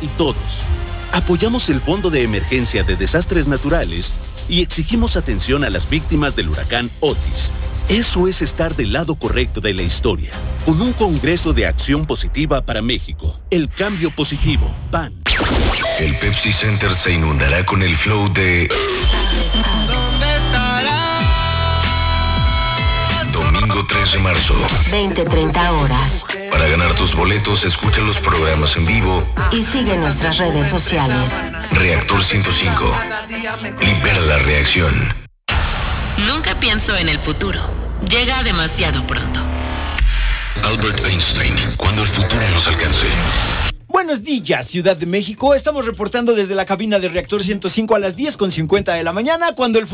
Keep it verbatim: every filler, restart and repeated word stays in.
y todos. Apoyamos el Fondo de Emergencia de Desastres Naturales y exigimos atención a las víctimas del huracán Otis. Eso es estar del lado correcto de la historia, con un Congreso de Acción Positiva para México. El cambio positivo, P A N. El Pepsi Center se inundará con el flow de... ¿Dónde estará? Domingo tres de marzo. veinte treinta horas. Para ganar tus boletos, escucha los programas en vivo. Y sigue nuestras redes sociales. Reactor ciento cinco. Libera la reacción. Nunca pienso en el futuro. Llega demasiado pronto. Albert Einstein, cuando el futuro nos alcance. Buenos días, Ciudad de México. Estamos reportando desde la cabina de Reactor ciento cinco a las diez con cincuenta de la mañana, cuando el